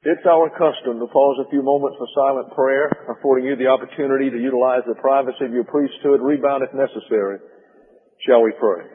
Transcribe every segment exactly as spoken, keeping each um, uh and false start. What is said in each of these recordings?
It's our custom to pause a few moments for silent prayer, affording you the opportunity to utilize the privacy of your priesthood, rebound if necessary. Shall we pray?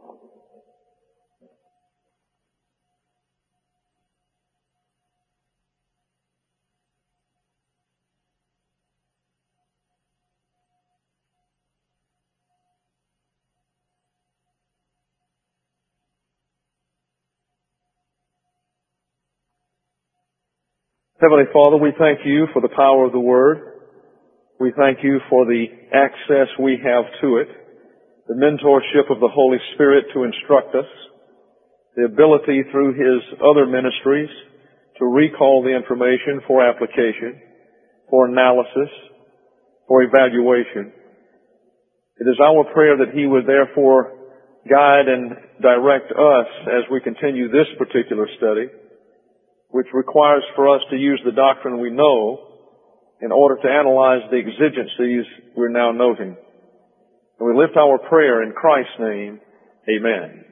Heavenly Father, we thank you for the power of the Word. We thank you for the access we have to it, the mentorship of the Holy Spirit to instruct us, the ability through His other ministries to recall the information for application, for analysis, for evaluation. It is our prayer that He would therefore guide and direct us as we continue this particular study, which requires for us to use the doctrine we know in order to analyze the exigencies we're now noting. And we lift our prayer in Christ's name. Amen.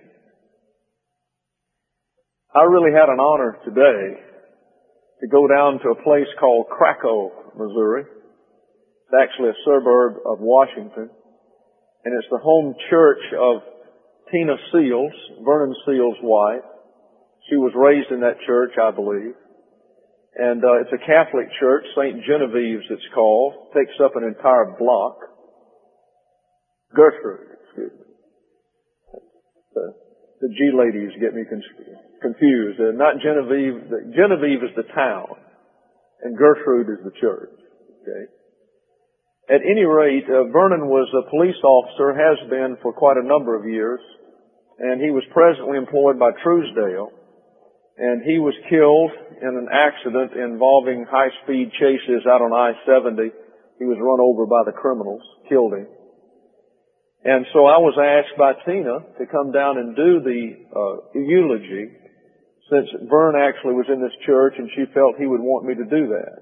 I really had an honor today to go down to a place called Krakow, Missouri. It's actually a suburb of Washington. And it's the home church of Tina Seals, Vernon Seals' wife. She was raised in that church, I believe. And uh, it's a Catholic church, Saint Genevieve's it's called. Takes up an entire block. Gertrude, excuse me. The, the G ladies get me con- confused. Uh, not Genevieve. The, Genevieve is the town, and Gertrude is the church. Okay. At any rate, uh, Vernon was a police officer, has been for quite a number of years, and he was presently employed by Truesdale. And he was killed in an accident involving high-speed chases out on I seventy. He was run over by the criminals, killed him. And so I was asked by Tina to come down and do the uh, eulogy, since Vern actually was in this church and she felt he would want me to do that.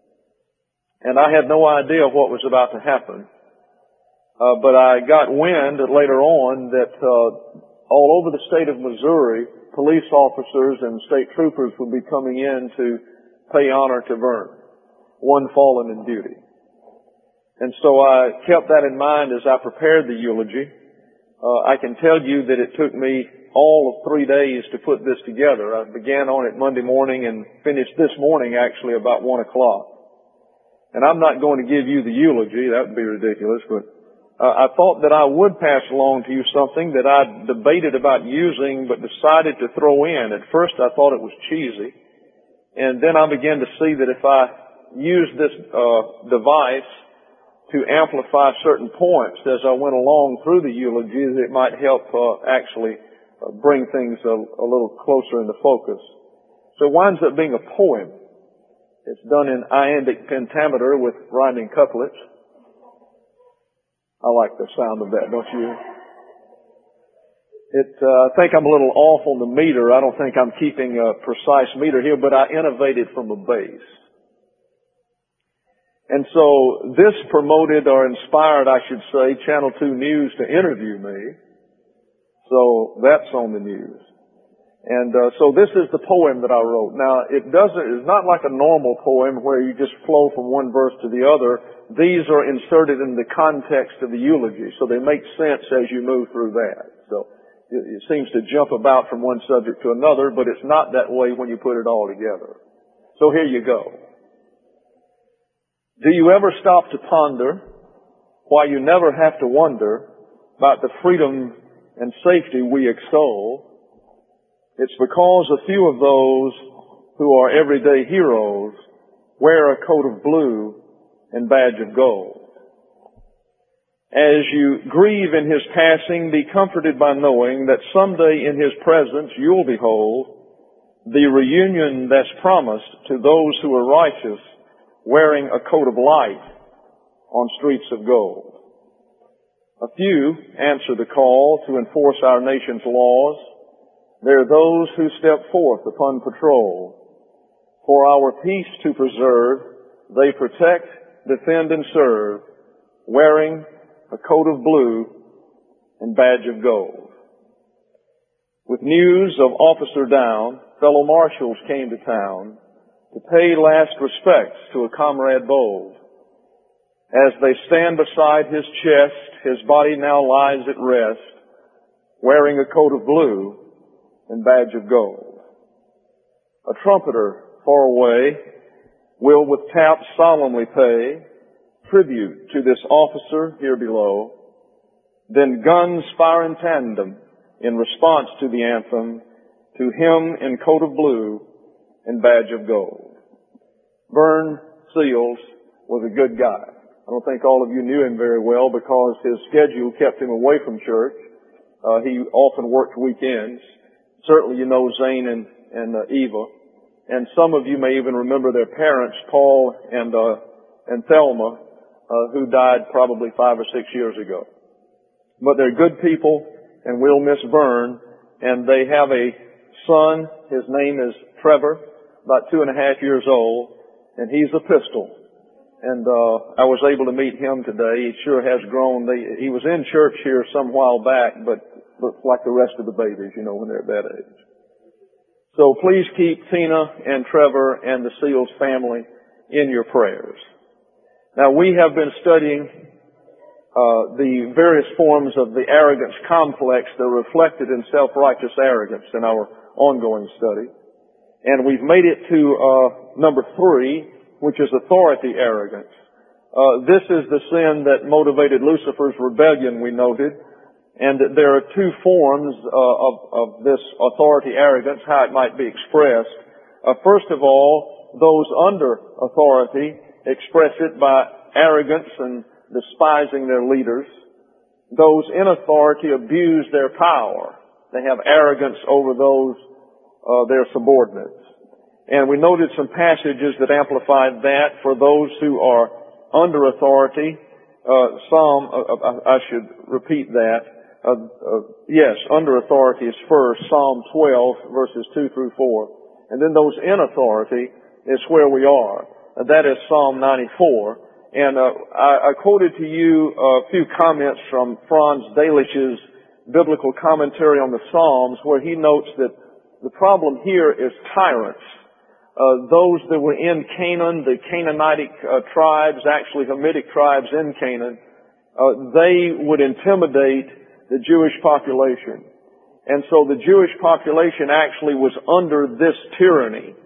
And I had no idea what was about to happen. Uh, but I got wind later on that uh, all over the state of Missouri, police officers and state troopers would be coming in to pay honor to Vern, one fallen in duty. And so I kept that in mind as I prepared the eulogy. Uh, I can tell you that it took me all of three days to put this together. I began on it Monday morning and finished this morning actually about one o'clock. And I'm not going to give you the eulogy, that would be ridiculous, but Uh, I thought that I would pass along to you something that I debated about using but decided to throw in. At first I thought it was cheesy. And then I began to see that if I used this uh, device to amplify certain points as I went along through the eulogy, it might help uh, actually uh, bring things a, a little closer into focus. So it winds up being a poem. It's done in iambic pentameter with rhyming couplets. I like the sound of that, don't you? It, uh, I think I'm a little off on the meter. I don't think I'm keeping a precise meter here, but I innovated from a base. And so this promoted or inspired, I should say, Channel two News to interview me. So that's on the news. And uh, so this is the poem that I wrote. Now, it doesn't, it's not like a normal poem where you just flow from one verse to the other. These are inserted in the context of the eulogy, so they make sense as you move through that. So it, it seems to jump about from one subject to another, but it's not that way when you put it all together. So here you go. Do you ever stop to ponder why you never have to wonder about the freedom and safety we extol? It's because a few of those who are everyday heroes wear a coat of blue and badge of gold. As you grieve in His passing, be comforted by knowing that someday in His presence you'll behold the reunion that's promised to those who are righteous, wearing a coat of light on streets of gold. A few answer the call to enforce our nation's laws. There are those who step forth upon patrol. For our peace to preserve, they protect, defend, and serve, wearing a coat of blue and badge of gold. With news of officer down, fellow marshals came to town to pay last respects to a comrade bold. As they stand beside his chest, his body now lies at rest, wearing a coat of blue and badge of gold. A trumpeter far away will with taps solemnly pay tribute to this officer here below. Then guns fire in tandem in response to the anthem, to him in coat of blue and badge of gold. Vern Seals was a good guy. I don't think all of you knew him very well because his schedule kept him away from church. Uh, he often worked weekends. Certainly you know Zane and, and uh, Eva. And some of you may even remember their parents, Paul and, uh, and Thelma, uh, who died probably five or six years ago. But they're good people, and we'll miss Vern. And they have a son. His name is Trevor, about two and a half years old, and he's a pistol. And uh I was able to meet him today. He sure has grown. They, he was in church here some while back, but looks like the rest of the babies, you know, when they're that age. So please keep Tina and Trevor and the Seals family in your prayers. Now, we have been studying uh the various forms of the arrogance complex that are reflected in self-righteous arrogance in our ongoing study. And we've made it to uh number three, which is authority arrogance. Uh, this is the sin that motivated Lucifer's rebellion, we noted. And that there are two forms uh, of, of this authority arrogance, how it might be expressed. Uh, first of all, those under authority express it by arrogance and despising their leaders. Those in authority abuse their power. They have arrogance over those, uh, their subordinates. And we noted some passages that amplified that for those who are under authority. Uh, Psalm, uh, I should repeat that. Uh, uh, yes, under authority is first, Psalm twelve, verses two through four. And then those in authority is where we are. Uh, that is Psalm ninety-four. And uh, I, I quoted to you a few comments from Franz Delitzsch's biblical commentary on the Psalms, where he notes that the problem here is tyrants. Uh, those that were in Canaan, the Canaanitic uh, tribes, actually Hamitic tribes in Canaan, uh, they would intimidate the Jewish population. And so the Jewish population actually was under this tyranny.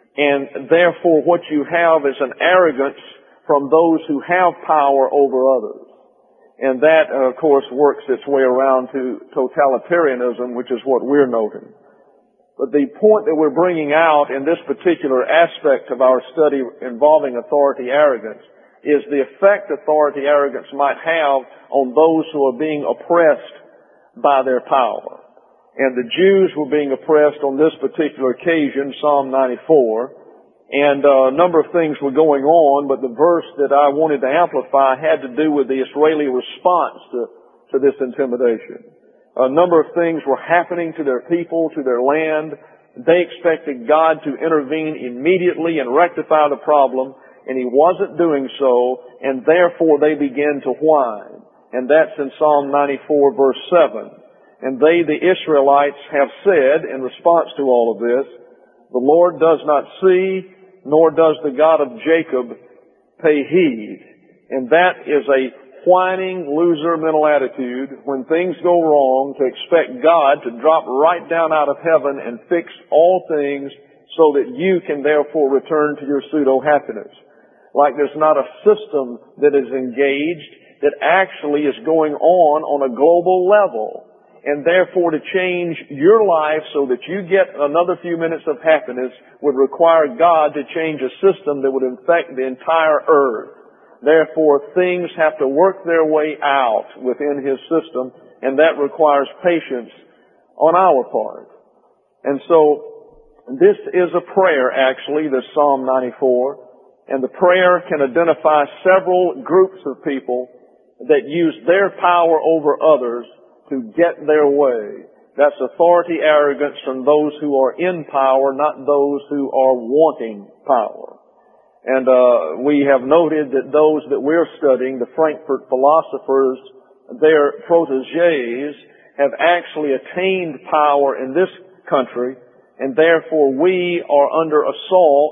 And therefore what you have is an arrogance from those who have power over others. And that, uh, of course, works its way around to totalitarianism, which is what we're noting. But the point that we're bringing out in this particular aspect of our study involving authority arrogance is the effect authority arrogance might have on those who are being oppressed by their power. And the Jews were being oppressed on this particular occasion, Psalm ninety-four, and uh, a number of things were going on, but the verse that I wanted to amplify had to do with the Israeli response to, to this intimidation. A number of things were happening to their people, to their land. They expected God to intervene immediately and rectify the problem, and He wasn't doing so, and therefore they began to whine. And that's in Psalm ninety-four, verse seven. And they, the Israelites, have said in response to all of this, the Lord does not see, nor does the God of Jacob pay heed. And that is a whining loser mental attitude when things go wrong, to expect God to drop right down out of heaven and fix all things so that you can therefore return to your pseudo-happiness. Like there's not a system that is engaged that actually is going on on a global level. And therefore to change your life so that you get another few minutes of happiness would require God to change a system that would infect the entire earth. Therefore, things have to work their way out within His system, and that requires patience on our part. And so, this is a prayer, actually, this Psalm ninety-four, and the prayer can identify several groups of people that use their power over others to get their way. That's authority arrogance from those who are in power, not those who are wanting power. And uh we have noted that those that we're studying, the Frankfurt philosophers, their protégés, have actually attained power in this country, and therefore we are under assault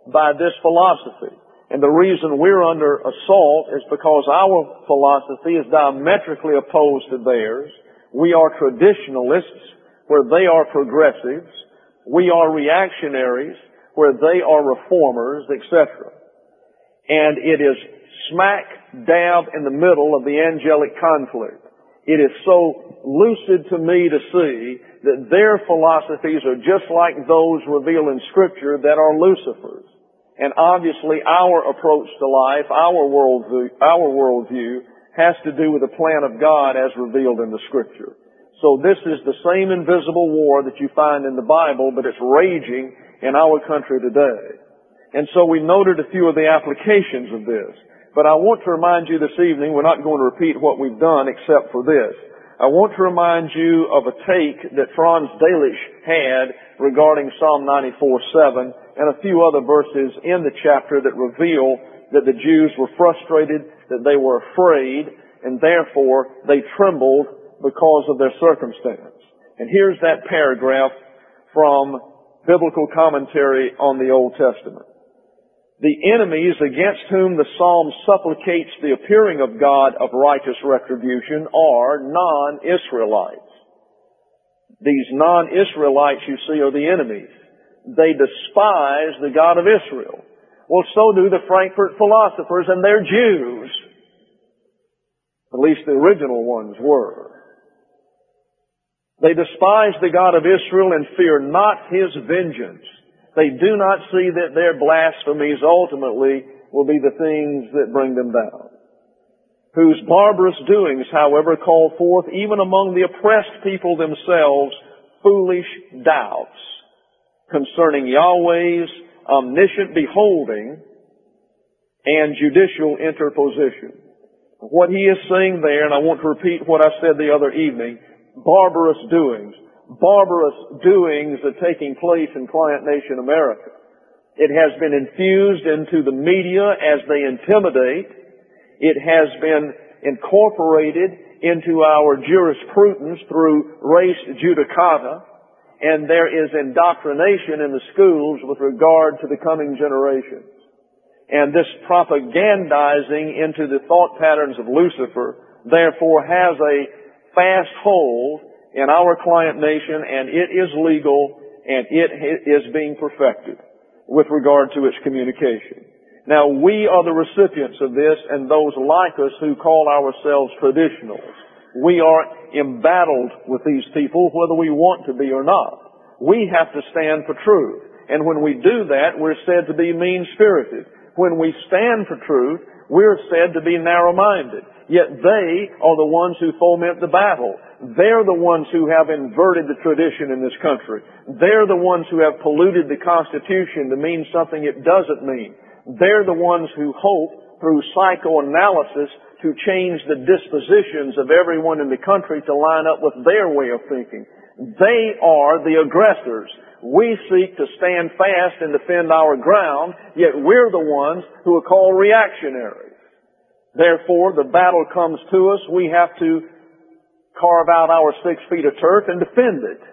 by this philosophy. And the reason we're under assault is because our philosophy is diametrically opposed to theirs. We are traditionalists, where they are progressives. We are reactionaries, where they are reformers, et cetera. And it is smack dab in the middle of the angelic conflict. It is so lucid to me to see that their philosophies are just like those revealed in Scripture that are Lucifer's. And obviously our approach to life, our worldview, our worldview has to do with the plan of God as revealed in the Scripture. So this is the same invisible war that you find in the Bible, but it's raging in our country today. And so we noted a few of the applications of this. But I want to remind you this evening, we're not going to repeat what we've done except for this. I want to remind you of a take that Franz Delitzsch had regarding Psalm ninety-four seven and a few other verses in the chapter that reveal that the Jews were frustrated, that they were afraid, and therefore they trembled because of their circumstance. And here's that paragraph from Biblical Commentary on the Old Testament. The enemies against whom the psalm supplicates the appearing of God of righteous retribution are non-Israelites. These non-Israelites, you see, are the enemies. They despise the God of Israel. Well, so do the Frankfurt philosophers, and they're Jews. At least the original ones were. They despise the God of Israel and fear not His vengeance. They do not see that their blasphemies ultimately will be the things that bring them down. Whose barbarous doings, however, call forth, even among the oppressed people themselves, foolish doubts concerning Yahweh's omniscient beholding and judicial interposition. What he is saying there, and I want to repeat what I said the other evening, barbarous doings. Barbarous doings are taking place in Client Nation America. It has been infused into the media as they intimidate. It has been incorporated into our jurisprudence through res judicata. And there is indoctrination in the schools with regard to the coming generations. And this propagandizing into the thought patterns of Lucifer, therefore, has a fast hold in our client nation, and it is legal, and it is being perfected with regard to its communication. Now, we are the recipients of this, and those like us who call ourselves traditionals. We are embattled with these people, whether we want to be or not. We have to stand for truth. And when we do that, we're said to be mean-spirited. When we stand for truth, we're said to be narrow-minded. Yet they are the ones who foment the battle. They're the ones who have inverted the tradition in this country. They're the ones who have polluted the Constitution to mean something it doesn't mean. They're the ones who hope, through psychoanalysis, to change the dispositions of everyone in the country to line up with their way of thinking. They are the aggressors. We seek to stand fast and defend our ground, yet we're the ones who are called reactionaries. Therefore, the battle comes to us. We have to carve out our six feet of turf and defend it.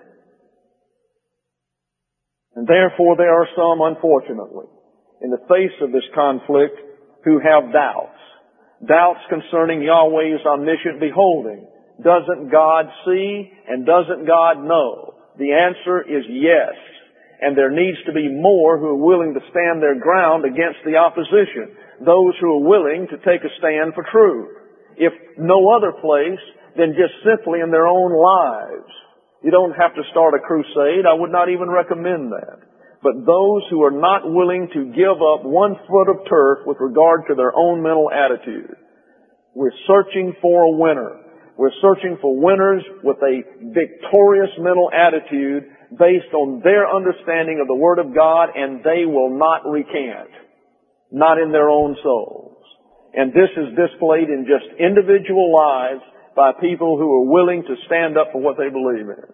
And therefore, there are some, unfortunately, in the face of this conflict, who have doubts. Doubts concerning Yahweh's omniscient beholding. Doesn't God see and doesn't God know? The answer is yes. And there needs to be more who are willing to stand their ground against the opposition. Those who are willing to take a stand for truth. If no other place, then just simply in their own lives. You don't have to start a crusade. I would not even recommend that. But those who are not willing to give up one foot of turf with regard to their own mental attitude. We're searching for a winner. We're searching for winners with a victorious mental attitude based on their understanding of the Word of God, and they will not recant. Not in their own souls. And this is displayed in just individual lives by people who are willing to stand up for what they believe in.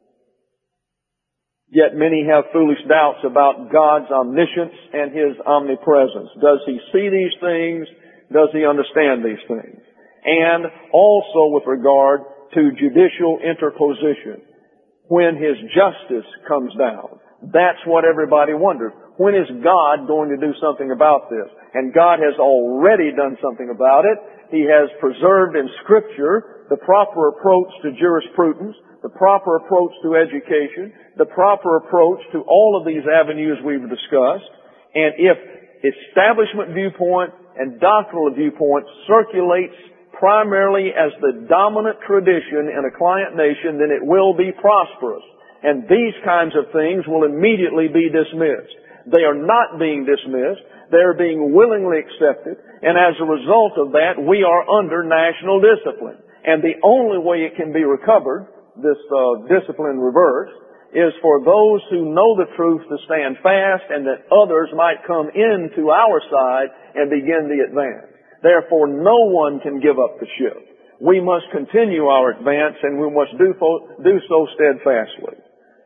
Yet many have foolish doubts about God's omniscience and His omnipresence. Does He see these things? Does He understand these things? And also with regard to judicial interposition. When His justice comes down, That's what everybody wonders. When is God going to do something about this? And God has already done something about it. He has preserved in Scripture the proper approach to jurisprudence, the proper approach to education, the proper approach to all of these avenues we've discussed. And if establishment viewpoint and doctrinal viewpoint circulates primarily as the dominant tradition in a client nation, then it will be prosperous. And these kinds of things will immediately be dismissed. They are not being dismissed. They are being willingly accepted. And as a result of that, we are under national discipline. And the only way it can be recovered, this uh, discipline reversed, is for those who know the truth to stand fast, and that others might come into our side and begin the advance. Therefore, no one can give up the ship. We must continue our advance, and we must do, do so steadfastly.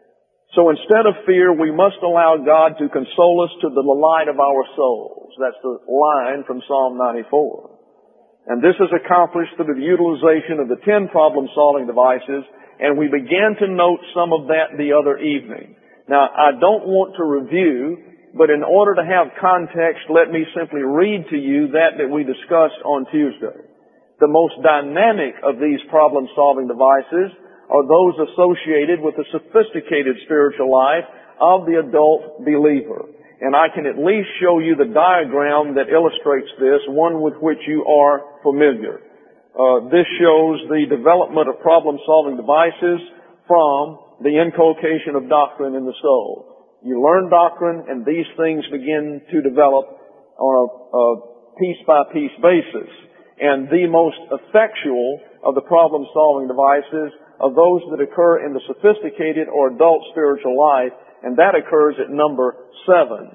So instead of fear, we must allow God to console us to the delight of our souls. That's the line from Psalm ninety-four. And this is accomplished through the utilization of the ten problem-solving devices, and we began to note some of that the other evening. Now, I don't want to review, but in order to have context, let me simply read to you that that we discussed on Tuesday. The most dynamic of these problem-solving devices are those associated with the sophisticated spiritual life of the adult believer. And I can at least show you the diagram that illustrates this, one with which you are familiar. Uh, this shows the development of problem-solving devices from the inculcation of doctrine in the soul. You learn doctrine, and these things begin to develop on a, a piece-by-piece basis. And the most effectual of the problem-solving devices are those that occur in the sophisticated or adult spiritual life, and that occurs at number seven.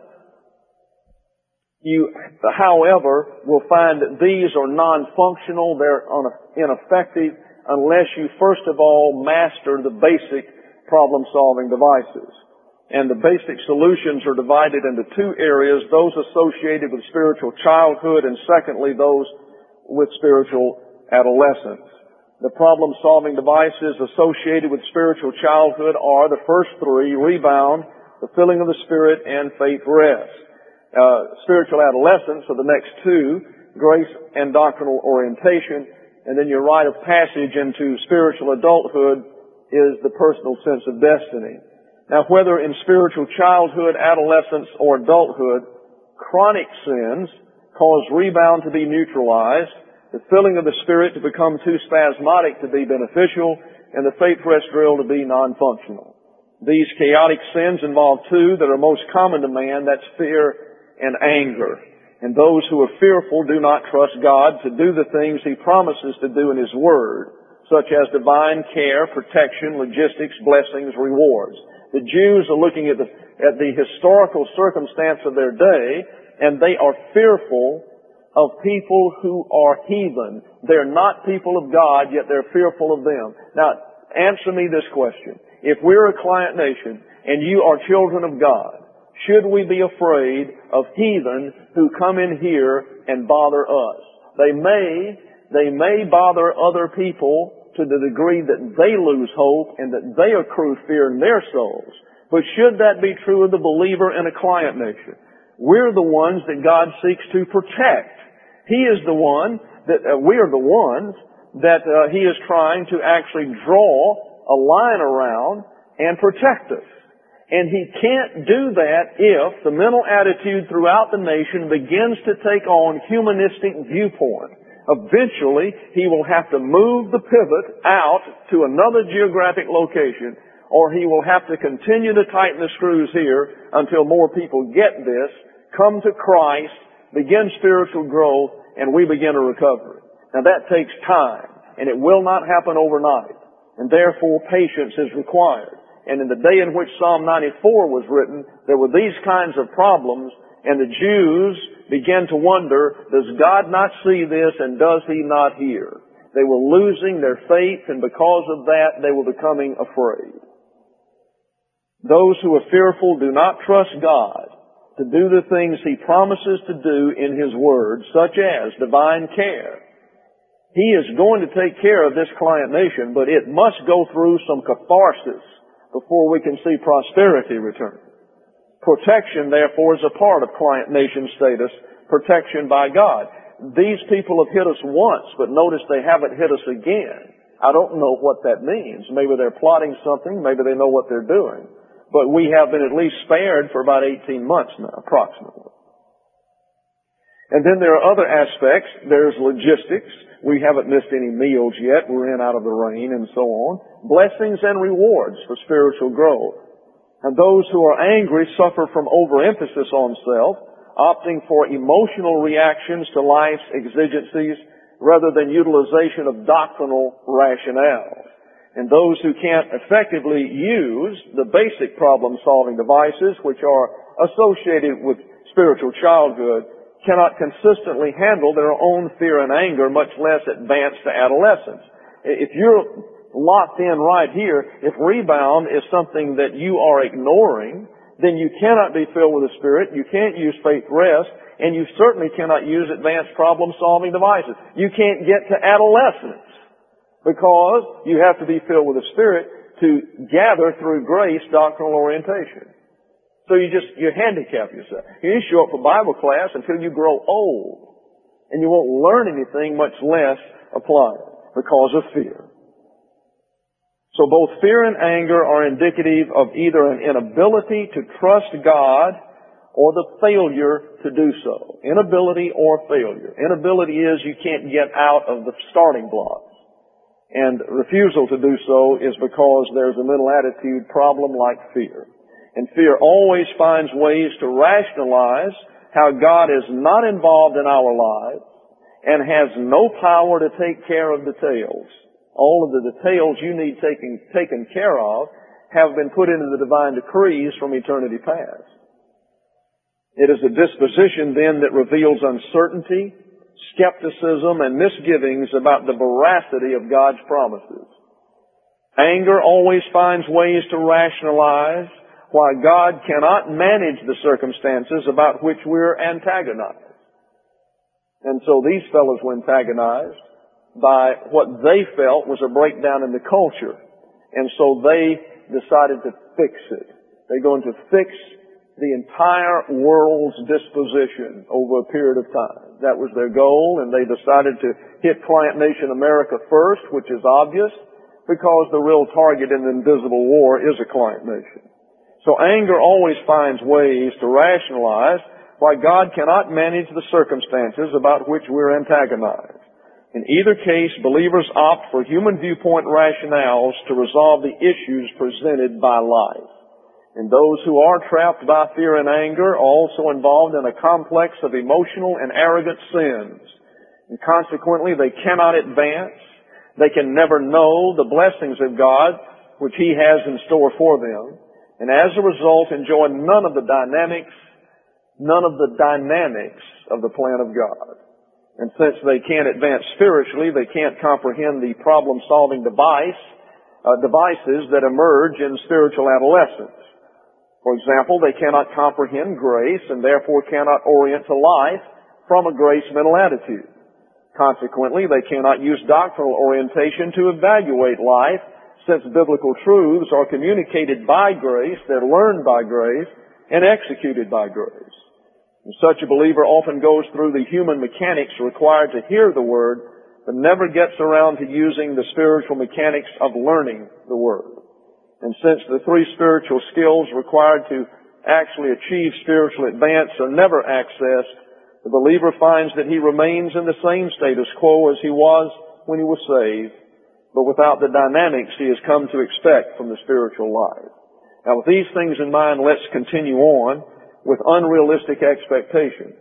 You, however, will find that these are non-functional, they're ineffective, unless you first of all master the basic problem-solving devices. And the basic solutions are divided into two areas, those associated with spiritual childhood, and secondly, those with spiritual adolescence. The problem-solving devices associated with spiritual childhood are the first three: rebound, the filling of the Spirit, and faith rest. Uh, spiritual adolescence are the next two: grace and doctrinal orientation. And then your rite of passage into spiritual adulthood is the personal sense of destiny. Now, whether in spiritual childhood, adolescence, or adulthood, chronic sins cause rebound to be neutralized, the filling of the Spirit to become too spasmodic to be beneficial, and the faith rest drill to be non-functional. These chaotic sins involve two that are most common to man, that's fear and anger. And those who are fearful do not trust God to do the things He promises to do in His Word, such as divine care, protection, logistics, blessings, rewards. The Jews are looking at the, at the historical circumstance of their day, and they are fearful of people who are heathen. They're not people of God, yet they're fearful of them. Now, answer me this question. If we're a client nation and you are children of God, should we be afraid of heathen who come in here and bother us? They may, they may bother other people to the degree that they lose hope and that they accrue fear in their souls. But should that be true of the believer in a client nation? We're the ones that God seeks to protect. He is the one that, uh, we are the ones that uh, He is trying to actually draw a line around and protect us. And He can't do that if the mental attitude throughout the nation begins to take on humanistic viewpoint. Eventually, He will have to move the pivot out to another geographic location, or He will have to continue to tighten the screws here until more people get this, come to Christ, begin spiritual growth, and we begin a recovery. Now that takes time, and it will not happen overnight, and therefore patience is required. And in the day in which Psalm ninety-four was written, there were these kinds of problems, and the Jews began to wonder, does God not see this, and does He not hear? They were losing their faith, and because of that, they were becoming afraid. Those who are fearful do not trust God to do the things He promises to do in His Word, such as divine care. He is going to take care of this client nation, but it must go through some catharsis before we can see prosperity return. Protection, therefore, is a part of client nation status, protection by God. These people have hit us once, but notice they haven't hit us again. I don't know what that means. Maybe they're plotting something. Maybe they know what they're doing. But we have been at least spared for about eighteen months now, approximately. And then there are other aspects. There's logistics. We haven't missed any meals yet. We're in out of the rain and so on. Blessings and rewards for spiritual growth. And those who are angry suffer from overemphasis on self, opting for emotional reactions to life's exigencies rather than utilization of doctrinal rationale. And those who can't effectively use the basic problem-solving devices which are associated with spiritual childhood cannot consistently handle their own fear and anger, much less advance to adolescence. If you're locked in right here, if rebound is something that you are ignoring, then you cannot be filled with the Spirit, you can't use faith rest, and you certainly cannot use advanced problem-solving devices. You can't get to adolescence because you have to be filled with the Spirit to gather through grace doctrinal orientation. So you just, you handicap yourself. You didn't show up for Bible class until you grow old. And you won't learn anything, much less apply it, because of fear. So both fear and anger are indicative of either an inability to trust God or the failure to do so. Inability or failure. Inability is you can't get out of the starting blocks. And refusal to do so is because there's a mental attitude problem like fear. And fear always finds ways to rationalize how God is not involved in our lives and has no power to take care of details. All of the details you need taken, taken care of have been put into the divine decrees from eternity past. It is a disposition then that reveals uncertainty, skepticism, and misgivings about the veracity of God's promises. Anger always finds ways to rationalize why God cannot manage the circumstances about which we're antagonized. And so these fellows were antagonized by what they felt was a breakdown in the culture. And so they decided to fix it. They're going to fix the entire world's disposition over a period of time. That was their goal, and they decided to hit Client Nation America first, which is obvious, because the real target in the invisible war is a client nation. So anger always finds ways to rationalize why God cannot manage the circumstances about which we're antagonized. In either case, believers opt for human viewpoint rationales to resolve the issues presented by life. And those who are trapped by fear and anger are also involved in a complex of emotional and arrogant sins. And consequently, they cannot advance. They can never know the blessings of God which He has in store for them. And as a result, enjoy none of the dynamics, none of the dynamics of the plan of God. And since they can't advance spiritually, they can't comprehend the problem-solving device, uh, devices that emerge in spiritual adolescence. For example, they cannot comprehend grace and therefore cannot orient to life from a grace mental attitude. Consequently, they cannot use doctrinal orientation to evaluate life, since biblical truths are communicated by grace, they're learned by grace, and executed by grace. And such a believer often goes through the human mechanics required to hear the Word, but never gets around to using the spiritual mechanics of learning the Word. And since the three spiritual skills required to actually achieve spiritual advance are never accessed, the believer finds that he remains in the same status quo as he was when he was saved, but without the dynamics he has come to expect from the spiritual life. Now, with these things in mind, let's continue on with unrealistic expectations.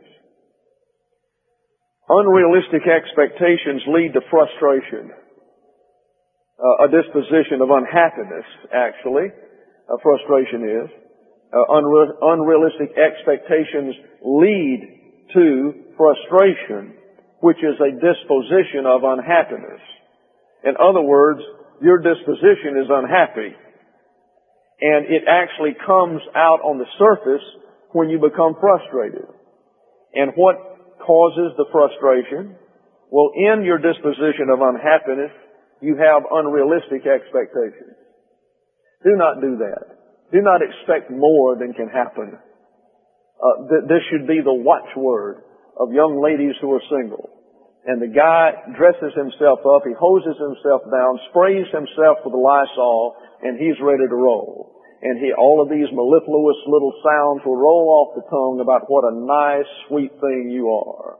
Unrealistic expectations lead to frustration. Uh, a disposition of unhappiness, actually, uh, frustration is. Uh, unre- unrealistic expectations lead to frustration, which is a disposition of unhappiness. In other words, your disposition is unhappy. And it actually comes out on the surface when you become frustrated. And what causes the frustration? Well, in your disposition of unhappiness, you have unrealistic expectations. Do not do that. Do not expect more than can happen Uh, th- this should be the watchword of young ladies who are single. And the guy dresses himself up, he hoses himself down, sprays himself with Lysol, and he's ready to roll. And he, all of these mellifluous little sounds will roll off the tongue about what a nice, sweet thing you are.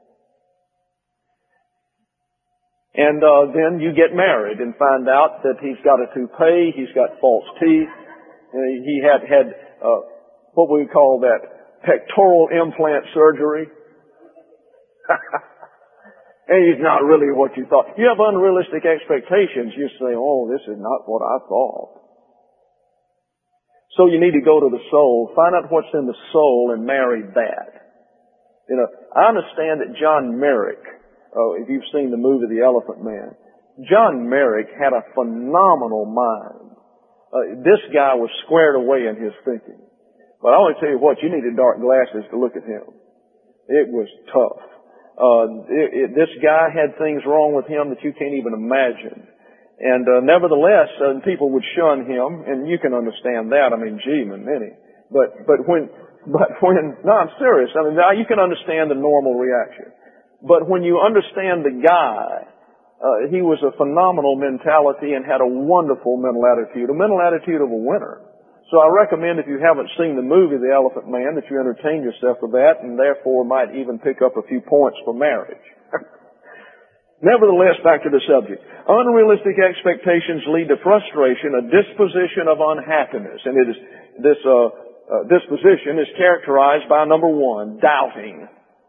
And uh, then you get married and find out that he's got a toupee, he's got false teeth, and he had had uh, what we call that pectoral implant surgery. And he's not really what you thought. You have unrealistic expectations. You say, oh, this is not what I thought. So you need to go to the soul, find out what's in the soul, and marry that. You know, I understand that John Merrick, oh, if you've seen the movie The Elephant Man, John Merrick had a phenomenal mind. Uh, this guy was squared away in his thinking. But I want to tell you what, you needed dark glasses to look at him. It was tough. Uh, it, it, this guy had things wrong with him that you can't even imagine. And uh, nevertheless, uh, people would shun him, and you can understand that. I mean, gee, many. But but when but when no, I'm serious. I mean, now you can understand the normal reaction. But when you understand the guy, uh, he was a phenomenal mentality and had a wonderful mental attitude, a mental attitude of a winner. So I recommend, if you haven't seen the movie The Elephant Man, that you entertain yourself with that, and therefore might even pick up a few points for marriage. Nevertheless, back to the subject. Unrealistic expectations lead to frustration, a disposition of unhappiness. And it is, this uh, uh, disposition is characterized by, number one, doubting.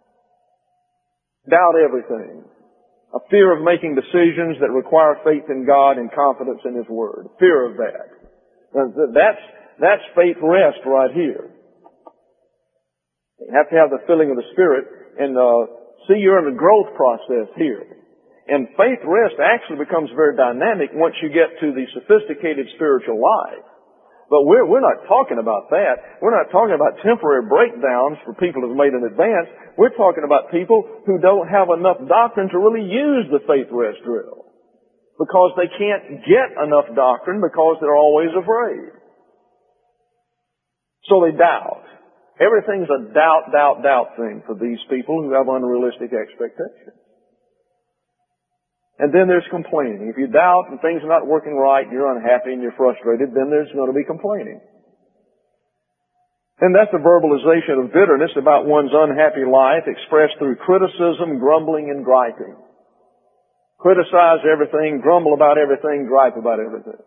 Doubt everything. A fear of making decisions that require faith in God and confidence in His Word. Fear of that. That's, that's faith rest right here. You have to have the filling of the Spirit, and uh, see, you're in the growth process here. And faith rest actually becomes very dynamic once you get to the sophisticated spiritual life. But we're, we're not talking about that. We're not talking about temporary breakdowns for people who've made an advance. We're talking about people who don't have enough doctrine to really use the faith rest drill. Because they can't get enough doctrine because they're always afraid. So they doubt. Everything's a doubt, doubt, doubt thing for these people who have unrealistic expectations. And then there's complaining. If you doubt and things are not working right, you're unhappy and you're frustrated, then there's going to be complaining. And that's the verbalization of bitterness about one's unhappy life expressed through criticism, grumbling, and griping. Criticize everything, grumble about everything, gripe about everything.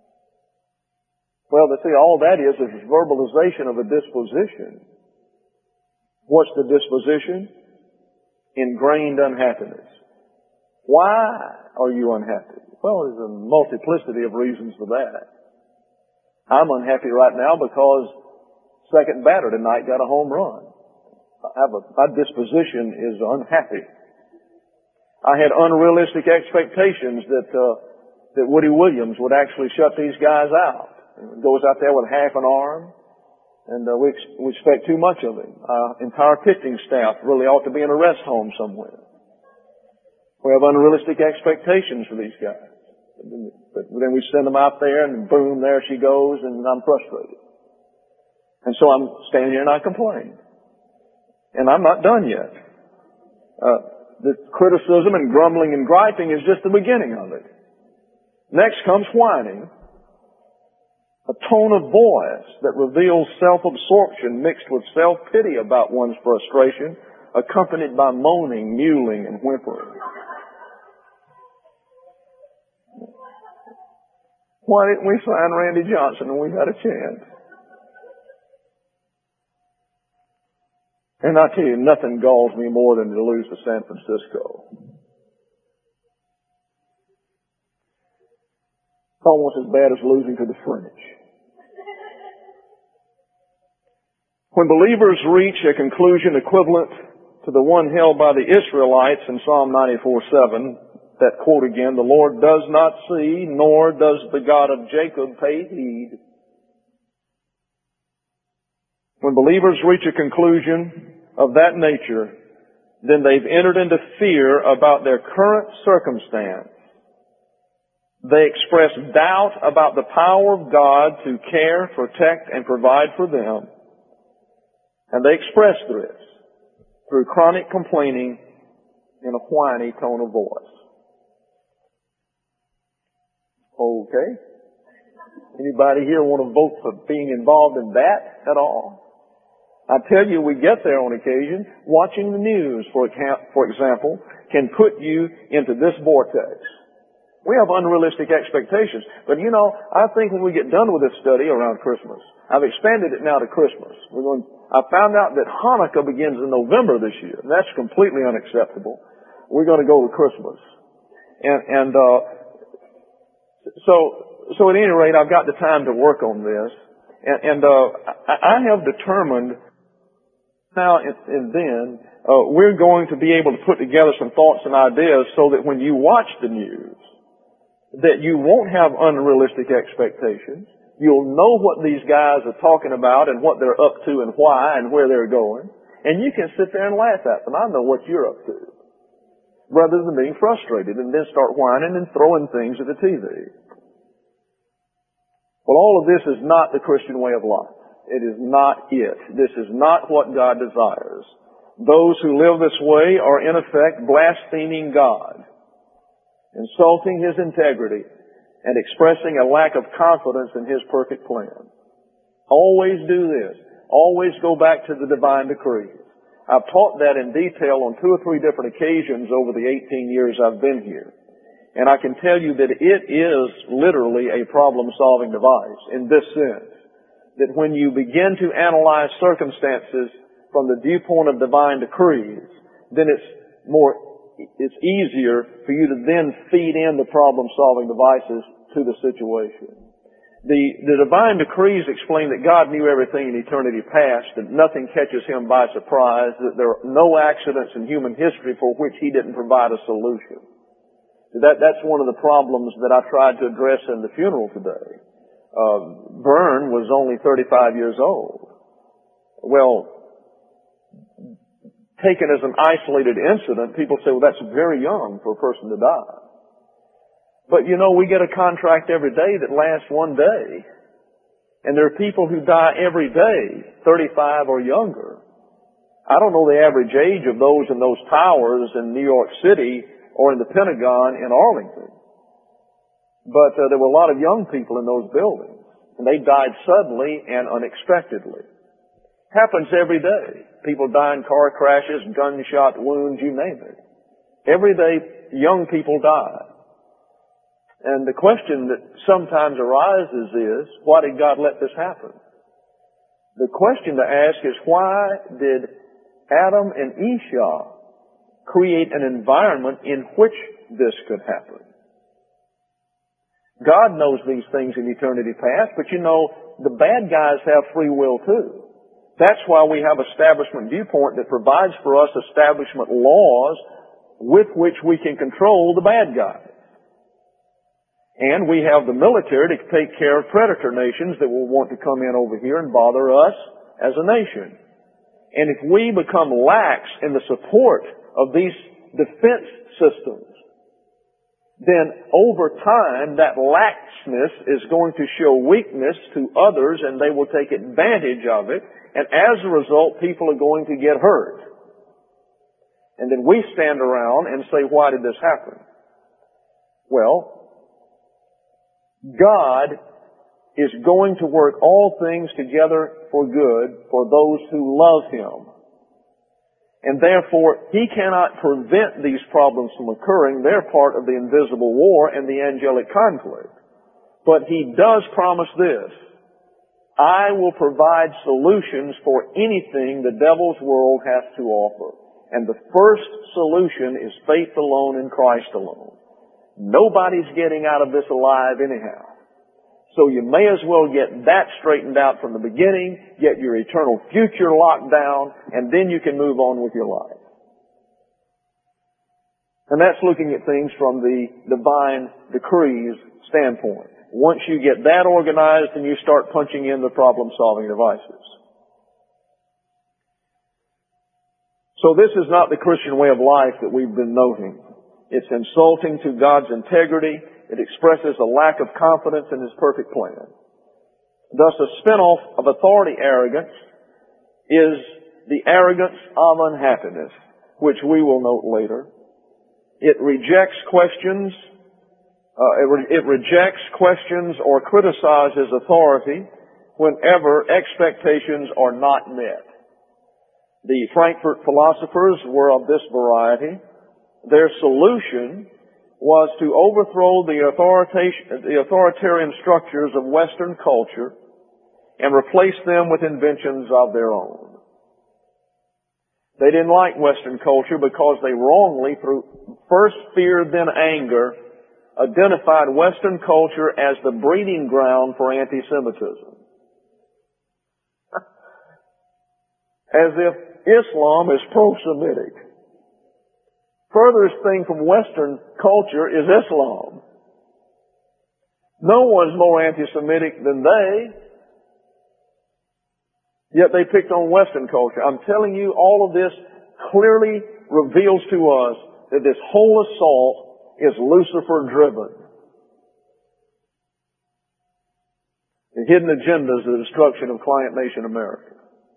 Well, see, all that is is verbalization of a disposition. What's the disposition? Ingrained unhappiness. Why are you unhappy? Well, there's a multiplicity of reasons for that. I'm unhappy right now because second batter tonight got a home run. I have a, my disposition is unhappy. I had unrealistic expectations that uh, that Woody Williams would actually shut these guys out. He goes out there with half an arm, and uh, we, ex- we expect too much of him. Our entire pitching staff really ought to be in a rest home somewhere. We have unrealistic expectations for these guys. But then we send them out there, and boom, there she goes, and I'm frustrated. And so I'm standing here and I complain. And I'm not done yet. Uh, the criticism and grumbling and griping is just the beginning of it. Next comes whining. A tone of voice that reveals self-absorption mixed with self-pity about one's frustration, accompanied by moaning, mewling, and whimpering. Why didn't we sign Randy Johnson when we had a chance? And I tell you, nothing galls me more than to lose to San Francisco. It's almost as bad as losing to the French. When believers reach a conclusion equivalent to the one held by the Israelites in Psalm ninety-four seven, that quote again, the Lord does not see, nor does the God of Jacob pay heed. When believers reach a conclusion of that nature, then they've entered into fear about their current circumstance. They express doubt about the power of God to care, protect, and provide for them. And they express this through chronic complaining in a whiny tone of voice. Okay. Anybody here want to vote for being involved in that at all? I tell you, we get there on occasion. Watching the news, for example, can put you into this vortex. We have unrealistic expectations. But you know, I think when we get done with this study around Christmas, I've expanded it now to Christmas. We're going, I found out that Hanukkah begins in November this year. That's completely unacceptable. We're going to go to Christmas. And, and, uh, so, so at any rate, I've got the time to work on this. And, and uh, I, I have determined now and, and then, uh, we're going to be able to put together some thoughts and ideas so that when you watch the news, that you won't have unrealistic expectations. You'll know what these guys are talking about and what they're up to and why and where they're going. And you can sit there and laugh at them. I know what you're up to. Rather than being frustrated and then start whining and throwing things at the T V. Well, all of this is not the Christian way of life. It is not it. This is not what God desires. Those who live this way are in effect blaspheming God, insulting His integrity, and expressing a lack of confidence in His perfect plan. Always do this. Always go back to the divine decrees. I've taught that in detail on two or three different occasions over the eighteen years I've been here. And I can tell you that it is literally a problem-solving device in this sense, that when you begin to analyze circumstances from the viewpoint of divine decrees, then it's more it's easier for you to then feed in the problem-solving devices to the situation. The, the divine decrees explain that God knew everything in eternity past, that nothing catches Him by surprise, that there are no accidents in human history for which He didn't provide a solution. That, that's one of the problems that I tried to address in the funeral today. Uh, Vern was only thirty-five years old. Well, taken as an isolated incident, people say, well, that's very young for a person to die. But you know, we get a contract every day that lasts one day. And there are people who die every day, thirty-five or younger. I don't know the average age of those in those towers in New York City or in the Pentagon in Arlington. But uh, there were a lot of young people in those buildings. And they died suddenly and unexpectedly. Happens every day. People die in car crashes, gunshot wounds, you name it. Every day, young people die. And the question that sometimes arises is, why did God let this happen? The question to ask is, why did Adam and Esau create an environment in which this could happen? God knows these things in eternity past, but you know, the bad guys have free will too. That's why we have establishment viewpoint that provides for us establishment laws with which we can control the bad guys. And we have the military to take care of predator nations that will want to come in over here and bother us as a nation. And if we become lax in the support of these defense systems, then over time that laxness is going to show weakness to others and they will take advantage of it. And as a result, people are going to get hurt. And then we stand around and say, why did this happen? Well, God is going to work all things together for good for those who love Him. And therefore, He cannot prevent these problems from occurring. They're part of the invisible war and the angelic conflict. But He does promise this: I will provide solutions for anything the devil's world has to offer. And the first solution is faith alone in Christ alone. Nobody's getting out of this alive anyhow. So you may as well get that straightened out from the beginning, get your eternal future locked down, and then you can move on with your life. And that's looking at things from the divine decrees standpoint. Once you get that organized, then you start punching in the problem-solving devices. So this is not the Christian way of life that we've been noting. It's insulting to God's integrity. It expresses a lack of confidence in His perfect plan. Thus, a spin-off of authority arrogance is the arrogance of unhappiness, which we will note later. It rejects questions, uh, it, re- it rejects questions or criticizes authority whenever expectations are not met. The Frankfurt philosophers were of this variety. Their solution was to overthrow the, authorita- the authoritarian structures of Western culture and replace them with inventions of their own. They didn't like Western culture because they wrongly, through first fear then anger, identified Western culture as the breeding ground for anti-Semitism. As if Islam is pro-Semitic. Furthest thing from Western culture is Islam. No one's more anti-Semitic than they. Yet they picked on Western culture. I'm telling you, all of this clearly reveals to us that this whole assault is Lucifer-driven. The hidden agenda is the destruction of Client Nation America.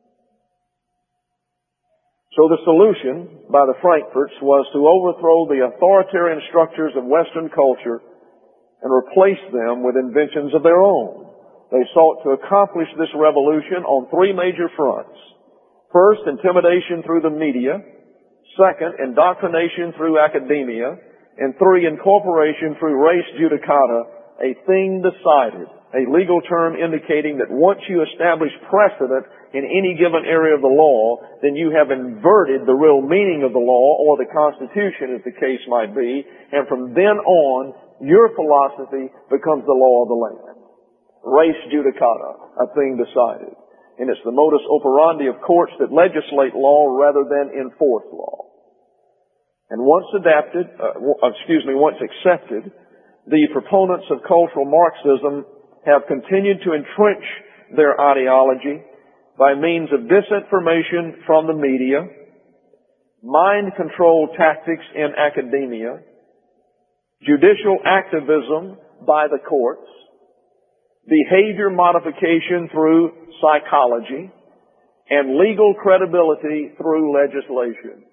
So the solution by the Frankfurts was to overthrow the authoritarian structures of Western culture and replace them with inventions of their own. They sought to accomplish this revolution on three major fronts. First, intimidation through the media. Second, indoctrination through academia. And three, incorporation through res judicata, a thing decided, a legal term indicating that once you establish precedent in any given area of the law, then you have inverted the real meaning of the law or the Constitution, as the case might be, and from then on, your philosophy becomes the law of the land. Res judicata, a thing decided. And it's the modus operandi of courts that legislate law rather than enforce law. And once adapted, uh, excuse me, once accepted, the proponents of cultural Marxism have continued to entrench their ideology by means of disinformation from the media, mind control tactics in academia, judicial activism by the courts, behavior modification through psychology, and legal credibility through legislation.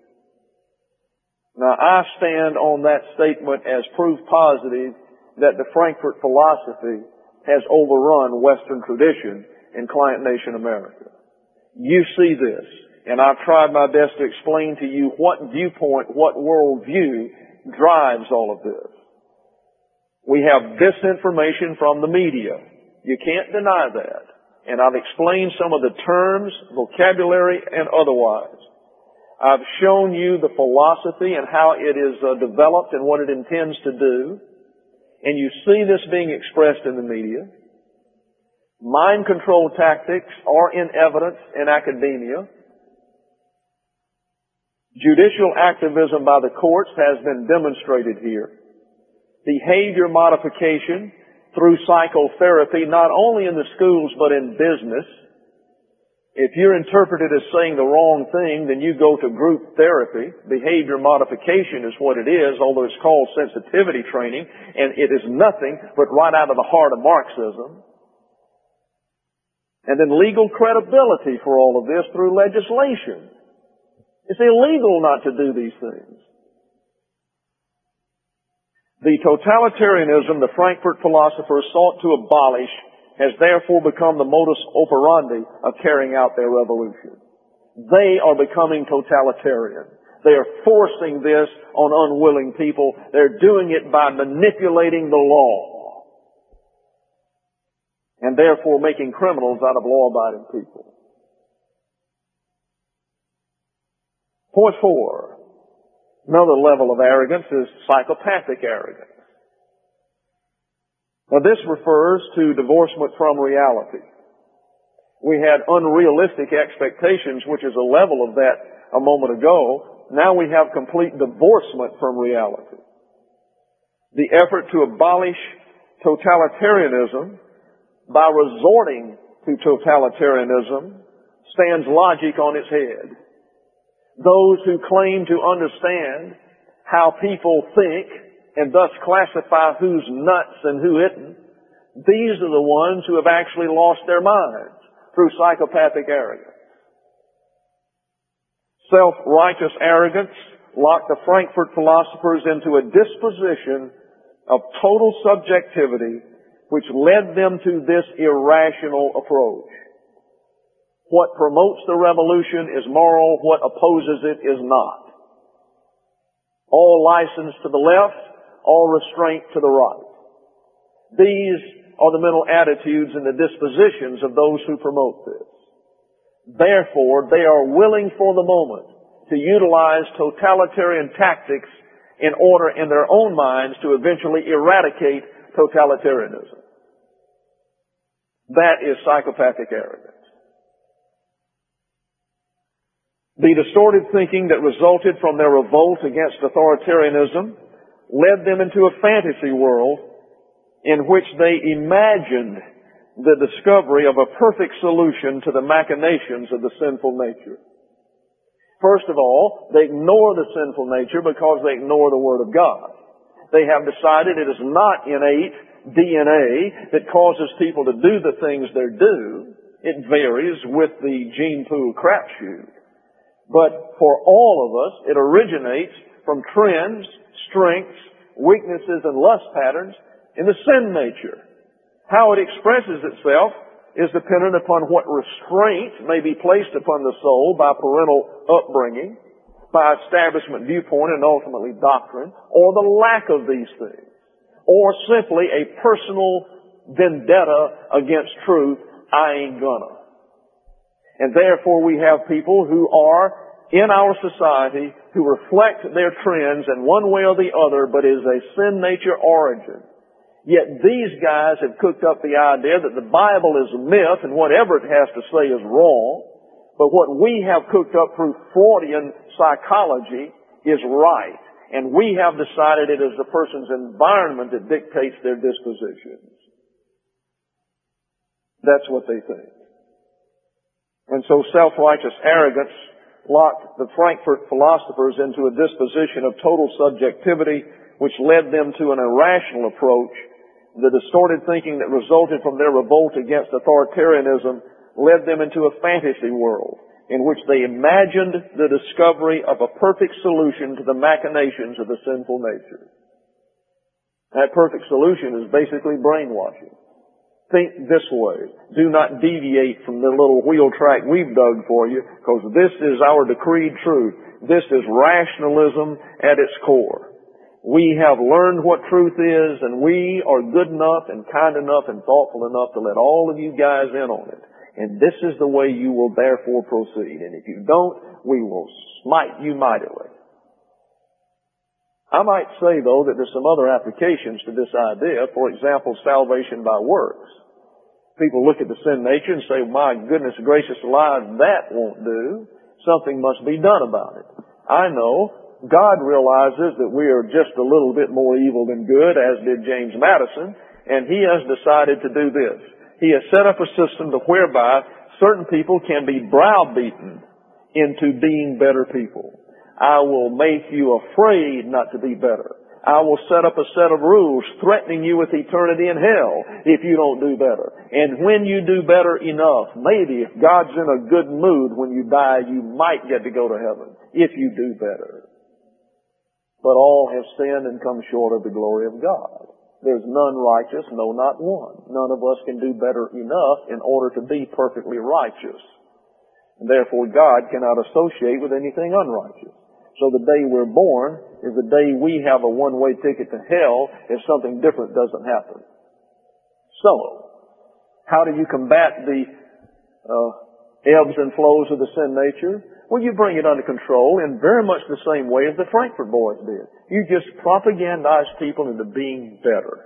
Now, I stand on that statement as proof positive that the Frankfurt philosophy has overrun Western tradition in Client Nation America. You see this, and I've tried my best to explain to you what viewpoint, what worldview drives all of this. We have disinformation from the media. You can't deny that. And I've explained some of the terms, vocabulary, and otherwise. I've shown you the philosophy and how it is uh, developed and what it intends to do. And you see this being expressed in the media. Mind control tactics are in evidence in academia. Judicial activism by the courts has been demonstrated here. Behavior modification through psychotherapy, not only in the schools but in business. If you're interpreted as saying the wrong thing, then you go to group therapy. Behavior modification is what it is, although it's called sensitivity training, and it is nothing but right out of the heart of Marxism. And then legal credibility for all of this through legislation. It's illegal not to do these things. The totalitarianism the Frankfurt philosophers sought to abolish has therefore become the modus operandi of carrying out their revolution. They are becoming totalitarian. They are forcing this on unwilling people. They're doing it by manipulating the law and therefore making criminals out of law-abiding people. Point four. Another level of arrogance is psychopathic arrogance. Now this refers to divorcement from reality. We had unrealistic expectations, which is a level of that a moment ago. Now we have complete divorcement from reality. The effort to abolish totalitarianism by resorting to totalitarianism stands logic on its head. Those who claim to understand how people think and thus classify who's nuts and who isn't, these are the ones who have actually lost their minds through psychopathic arrogance. Self-righteous arrogance locked the Frankfurt philosophers into a disposition of total subjectivity, which led them to this irrational approach. What promotes the revolution is moral, what opposes it is not. All license to the left, all restraint to the right. These are the mental attitudes and the dispositions of those who promote this. Therefore, they are willing for the moment to utilize totalitarian tactics in order in their own minds to eventually eradicate totalitarianism. That is psychopathic arrogance. The distorted thinking that resulted from their revolt against authoritarianism led them into a fantasy world in which they imagined the discovery of a perfect solution to the machinations of the sinful nature. First of all, they ignore the sinful nature because they ignore the Word of God. They have decided it is not innate D N A that causes people to do the things they do. It varies with the gene pool crapshoot. But for all of us, it originates from trends, strengths, weaknesses, and lust patterns in the sin nature. How it expresses itself is dependent upon what restraint may be placed upon the soul by parental upbringing, by establishment viewpoint, and ultimately doctrine, or the lack of these things, or simply a personal vendetta against truth. I ain't gonna. And therefore we have people who are in our society who reflect their trends in one way or the other, but is a sin nature origin. Yet these guys have cooked up the idea that the Bible is a myth and whatever it has to say is wrong. But what we have cooked up through Freudian psychology is right. And we have decided it is the person's environment that dictates their dispositions. That's what they think. And so self-righteous arrogance locked the Frankfurt philosophers into a disposition of total subjectivity, which led them to an irrational approach. The distorted thinking that resulted from their revolt against authoritarianism led them into a fantasy world in which they imagined the discovery of a perfect solution to the machinations of the sinful nature. That perfect solution is basically brainwashing. Think this way. Do not deviate from the little wheel track we've dug for you, because this is our decreed truth. This is rationalism at its core. We have learned what truth is, and we are good enough and kind enough and thoughtful enough to let all of you guys in on it. And this is the way you will therefore proceed. And if you don't, we will smite you mightily. I might say, though, that there's some other applications to this idea. For example, salvation by works. People look at the sin nature and say, my goodness gracious alive, that won't do. Something must be done about it. I know God realizes that we are just a little bit more evil than good, as did James Madison, and He has decided to do this. He has set up a system to whereby certain people can be browbeaten into being better people. I will make you afraid not to be better. I will set up a set of rules threatening you with eternity in hell if you don't do better. And when you do better enough, maybe if God's in a good mood when you die, you might get to go to heaven if you do better. But all have sinned and come short of the glory of God. There's none righteous, no, not one. None of us can do better enough in order to be perfectly righteous. And therefore God cannot associate with anything unrighteous. So the day we're born is the day we have a one-way ticket to hell if something different doesn't happen. So, how do you combat the uh, ebbs and flows of the sin nature? Well, you bring it under control in very much the same way as the Frankfurt boys did. You just propagandize people into being better.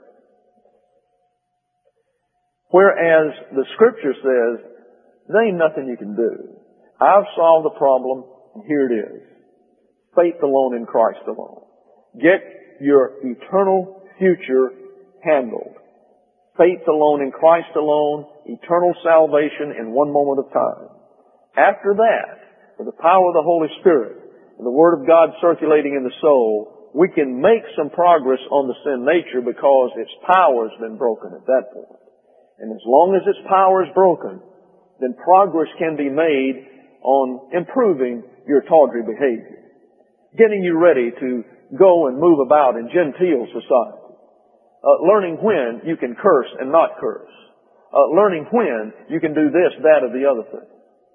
Whereas the Scripture says, there ain't nothing you can do. I've solved the problem, and here it is. Faith alone in Christ alone. Get your eternal future handled. Faith alone in Christ alone, eternal salvation in one moment of time. After that, with the power of the Holy Spirit and the Word of God circulating in the soul, we can make some progress on the sin nature because its power has been broken at that point. And as long as its power is broken, then progress can be made on improving your tawdry behavior. Getting you ready to go and move about in genteel society. Uh, learning when you can curse and not curse. Uh, learning when you can do this, that, or the other thing.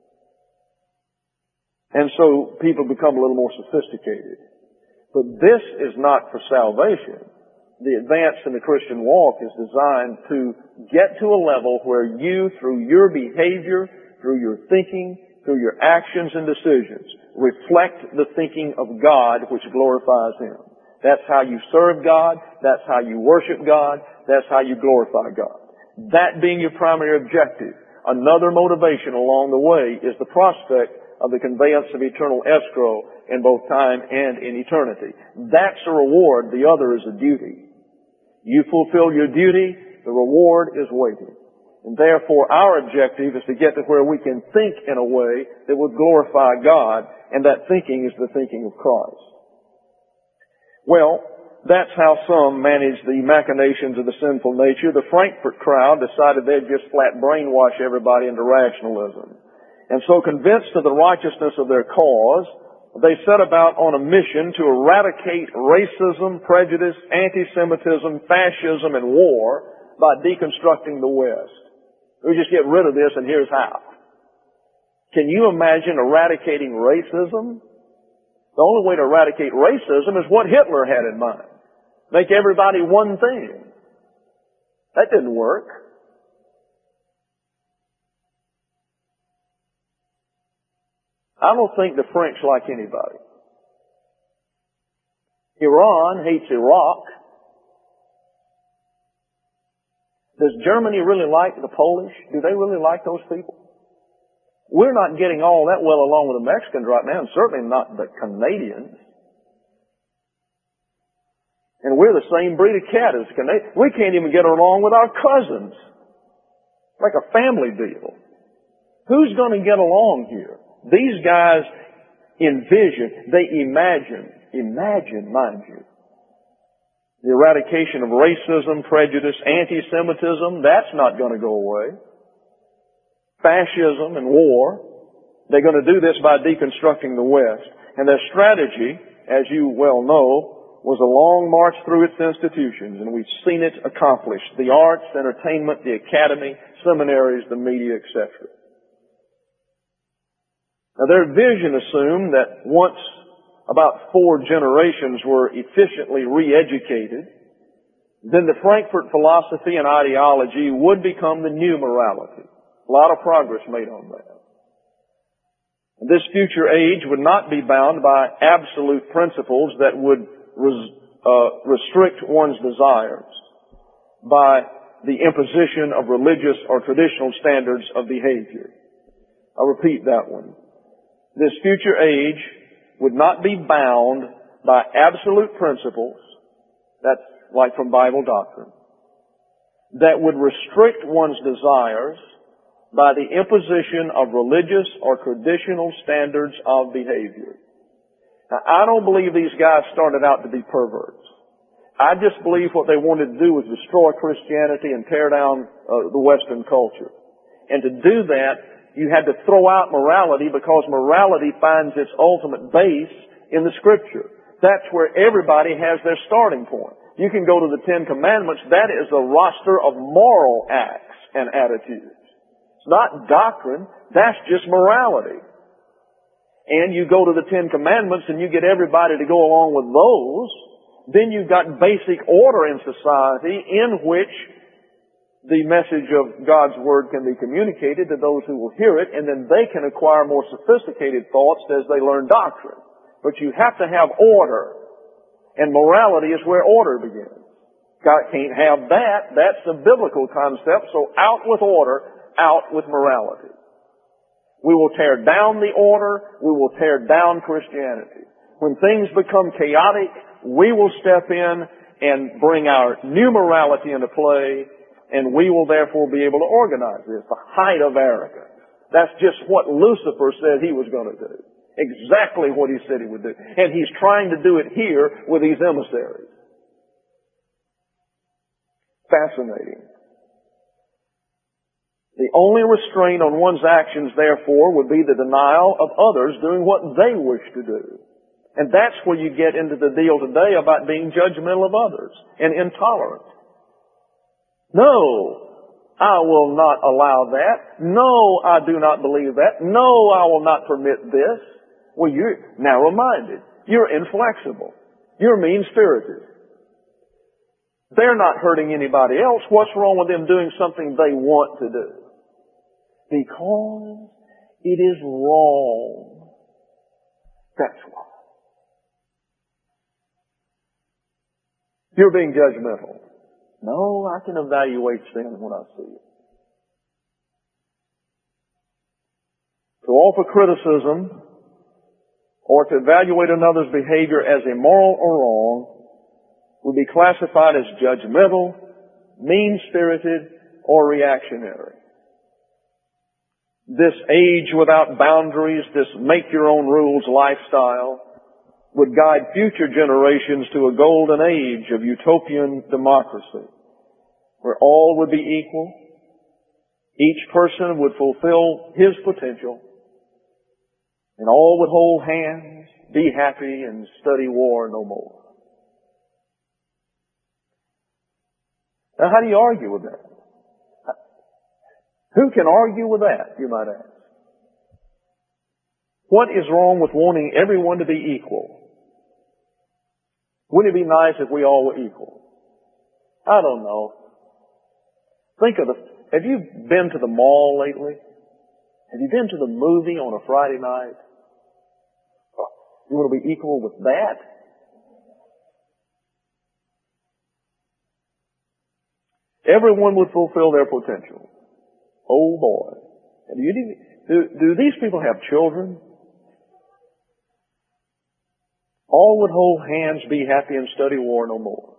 And so people become a little more sophisticated. But this is not for salvation. The advance in the Christian walk is designed to get to a level where you, through your behavior, through your thinking, through your actions and decisions, reflect the thinking of God which glorifies Him. That's how you serve God. That's how you worship God. That's how you glorify God. That being your primary objective. Another motivation along the way is the prospect of the conveyance of eternal escrow in both time and in eternity. That's a reward. The other is a duty. You fulfill your duty, the reward is waiting. And therefore our objective is to get to where we can think in a way that would glorify God, and that thinking is the thinking of Christ. Well, that's how some manage the machinations of the sinful nature. The Frankfurt crowd decided they'd just flat brainwash everybody into rationalism. And so convinced of the righteousness of their cause, they set about on a mission to eradicate racism, prejudice, anti-Semitism, fascism, and war by deconstructing the West. We just get rid of this, and here's how. Can you imagine eradicating racism? The only way to eradicate racism is what Hitler had in mind. Make everybody one thing. That didn't work. I don't think the French like anybody. Iran hates Iraq. Does Germany really like the Polish? Do they really like those people? We're not getting all that well along with the Mexicans right now, and certainly not the Canadians. And we're the same breed of cat as the Canadians. We can't even get along with our cousins. Like a family deal. Who's going to get along here? These guys envision, they imagine, imagine, mind you, the eradication of racism, prejudice, anti-Semitism. That's not going to go away. Fascism and war. They're going to do this by deconstructing the West. And their strategy, as you well know, was a long march through its institutions, and we've seen it accomplished. The arts, entertainment, the academy, seminaries, the media, et cetera. Now their vision assumed that once about four generations were efficiently re-educated, then the Frankfurt philosophy and ideology would become the new morality. A lot of progress made on that. And this future age would not be bound by absolute principles that would res- uh, restrict one's desires by the imposition of religious or traditional standards of behavior. I'll repeat that one. This future age would not be bound by absolute principles, that's like from Bible doctrine, that would restrict one's desires by the imposition of religious or traditional standards of behavior. Now, I don't believe these guys started out to be perverts. I just believe what they wanted to do was destroy Christianity and tear down uh, the Western culture. And to do that, you had to throw out morality, because morality finds its ultimate base in the Scripture. That's where everybody has their starting point. You can go to the Ten Commandments. That is a roster of moral acts and attitudes. It's not doctrine. That's just morality. And you go to the Ten Commandments and you get everybody to go along with those. Then you've got basic order in society in which the message of God's Word can be communicated to those who will hear it, and then they can acquire more sophisticated thoughts as they learn doctrine. But you have to have order. And morality is where order begins. God can't have that. That's a biblical concept. So out with order, out with morality. We will tear down the order. We will tear down Christianity. When things become chaotic, we will step in and bring our new morality into play, and we will therefore be able to organize this. The height of arrogance. That's just what Lucifer said he was going to do. Exactly what he said he would do. And he's trying to do it here with these emissaries. Fascinating. The only restraint on one's actions, therefore, would be the denial of others doing what they wish to do. And that's where you get into the deal today about being judgmental of others and intolerant. No, I will not allow that. No, I do not believe that. No, I will not permit this. Well, you're narrow-minded. You're inflexible. You're mean-spirited. They're not hurting anybody else. What's wrong with them doing something they want to do? Because it is wrong. That's why. You're being judgmental. No, I can evaluate sin when I see it. To offer criticism or to evaluate another's behavior as immoral or wrong would be classified as judgmental, mean-spirited, or reactionary. This age without boundaries, this make-your-own-rules lifestyle, would guide future generations to a golden age of utopian democracy, where all would be equal, each person would fulfill his potential, and all would hold hands, be happy, and study war no more. Now, how do you argue with that? Who can argue with that, you might ask? What is wrong with wanting everyone to be equal? Wouldn't it be nice if we all were equal? I don't know. Think of the, have you been to the mall lately? Have you been to the movie on a Friday night? You want to be equal with that? Everyone would fulfill their potential. Oh boy. And do, you, do, do these people have children? All would hold hands, be happy, and study war no more.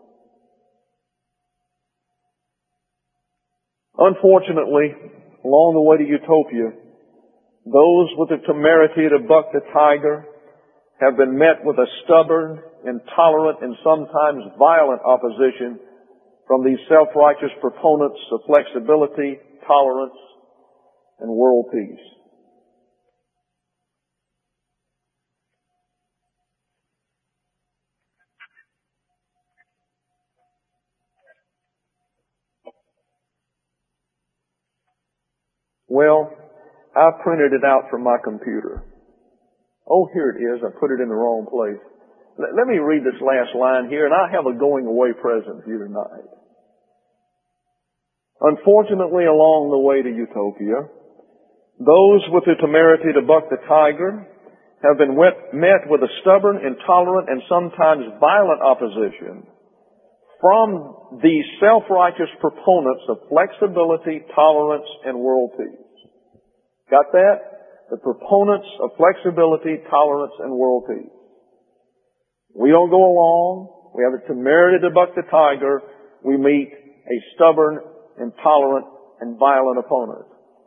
Unfortunately, along the way to utopia, those with the temerity to buck the tiger have been met with a stubborn, intolerant, and sometimes violent opposition from these self-righteous proponents of flexibility, tolerance, and world peace. Well, I printed it out from my computer. Oh, here it is. I put it in the wrong place. Let, let me read this last line here, and I have a going away present for you tonight. Unfortunately, along the way to utopia, those with the temerity to buck the tiger have been wet, met with a stubborn, intolerant, and sometimes violent opposition from these self-righteous proponents of flexibility, tolerance, and world peace. Got that? The proponents of flexibility, tolerance, and world peace. We don't go along. We have the temerity to buck the tiger. We meet a stubborn, intolerant, and violent opponent.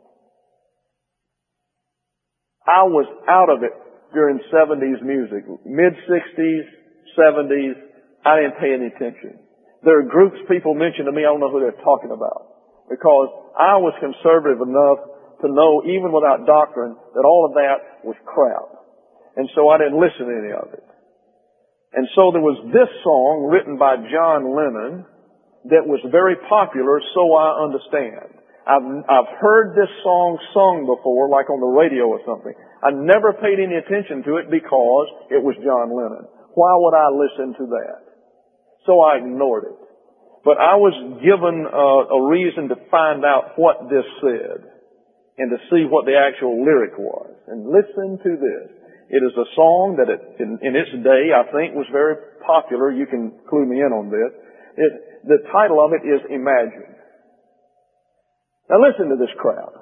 I was out of it during seventies music. mid-sixties, seventies, I didn't pay any attention. There are groups people mention to me, I don't know who they're talking about. Because I was conservative enough to know, even without doctrine, that all of that was crap. And so I didn't listen to any of it. And so there was this song written by John Lennon that was very popular, So I Understand. I've, I've heard this song sung before, like on the radio or something. I never paid any attention to it because it was John Lennon. Why would I listen to that? So I ignored it. But I was given uh, a reason to find out what this said and to see what the actual lyric was. And listen to this. It is a song that it, in, in its day, I think, was very popular. You can clue me in on this. It, the title of it is Imagine. Now listen to this crowd.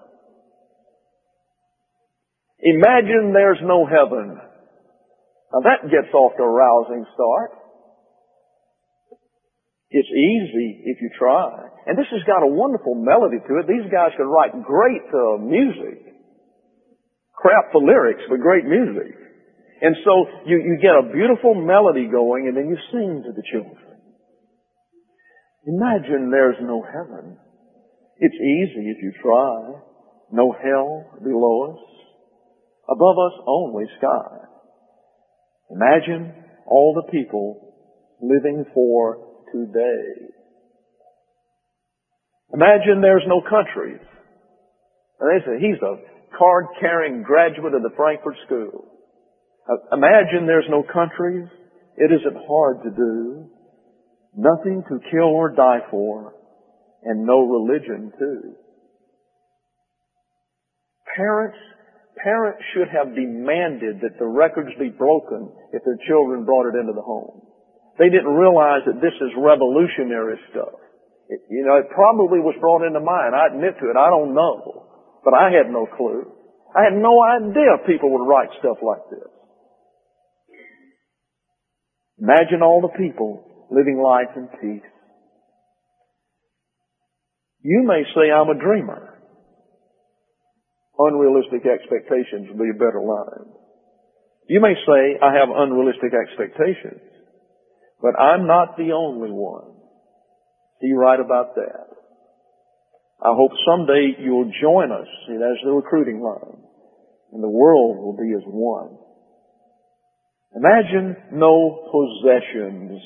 Imagine there's no heaven. Now that gets off to a rousing start. It's easy if you try. And this has got a wonderful melody to it. These guys can write great uh, music. Crap for lyrics, but great music. And so you, you get a beautiful melody going, and then you sing to the children. Imagine there's no heaven. It's easy if you try. No hell below us. Above us only sky. Imagine all the people living for today. Imagine there's no countries. And they say, he's a card-carrying graduate of the Frankfurt School. Imagine there's no countries. It isn't hard to do. Nothing to kill or die for. And no religion, too. Parents, parents should have demanded that the records be broken if their children brought it into the home. They didn't realize that this is revolutionary stuff. It, you know, it probably was brought into mine. I admit to it. I don't know. But I had no clue. I had no idea people would write stuff like this. Imagine all the people living life in peace. You may say I'm a dreamer. Unrealistic expectations would be a better line. You may say I have unrealistic expectations, but I'm not the only one. Be right about that. I hope someday you'll join us. See, that's the recruiting line. And the world will be as one. Imagine no possessions.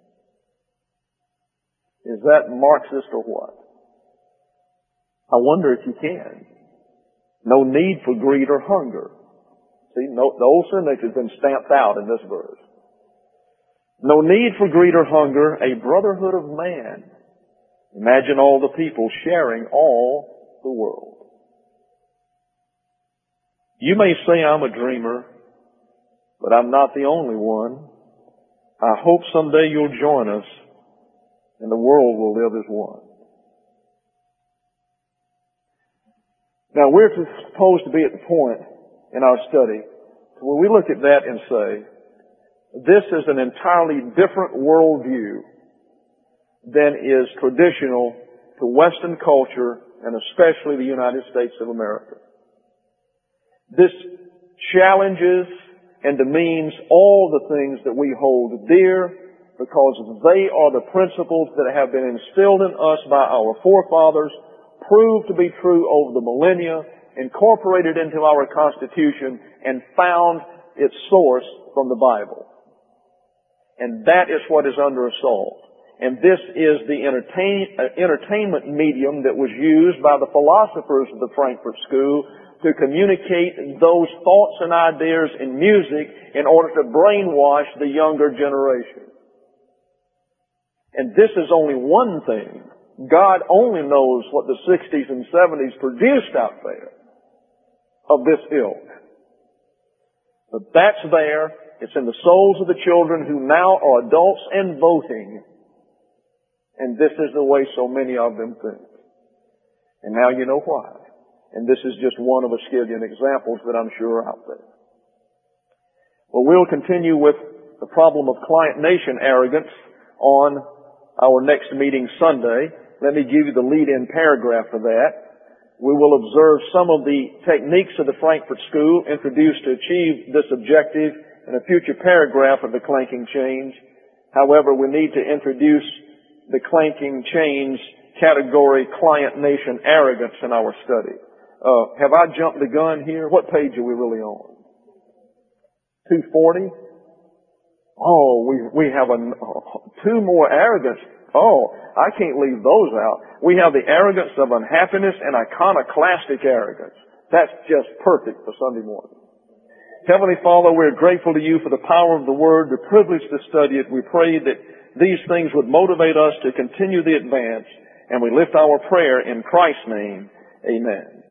Is that Marxist or what? I wonder if you can. No need for greed or hunger. See, no, the old cynic has been stamped out in this verse. No need for greed or hunger, a brotherhood of man. Imagine all the people sharing all the world. You may say I'm a dreamer, but I'm not the only one. I hope someday you'll join us and the world will live as one. Now we're supposed to be at the point in our study where we look at that and say, this is an entirely different worldview than is traditional to Western culture and especially the United States of America. This challenges and demeans all the things that we hold dear because they are the principles that have been instilled in us by our forefathers, proved to be true over the millennia, incorporated into our Constitution, and found its source from the Bible. And that is what is under assault. And this is the entertain, uh, entertainment medium that was used by the philosophers of the Frankfurt School to communicate those thoughts and ideas in music in order to brainwash the younger generation. And this is only one thing. God only knows what the sixties and seventies produced out there of this ilk. But that's there. It's in the souls of the children who now are adults and voting. And this is the way so many of them think. And now you know why. And this is just one of a skillion examples that I'm sure are out there. Well, we'll continue with the problem of client nation arrogance on our next meeting Sunday. Let me give you the lead-in paragraph for that. We will observe some of the techniques of the Frankfurt School introduced to achieve this objective in a future paragraph of the clanking change. However, we need to introduce the clanking change category client nation arrogance in our study. Uh, have I jumped the gun here? What page are we really on? two forty? Oh, we, we have a, two more arrogance. Oh, I can't leave those out. We have the arrogance of unhappiness and iconoclastic arrogance. That's just perfect for Sunday morning. Heavenly Father, we're grateful to you for the power of the Word, the privilege to study it. We pray that these things would motivate us to continue the advance, and we lift our prayer in Christ's name. Amen.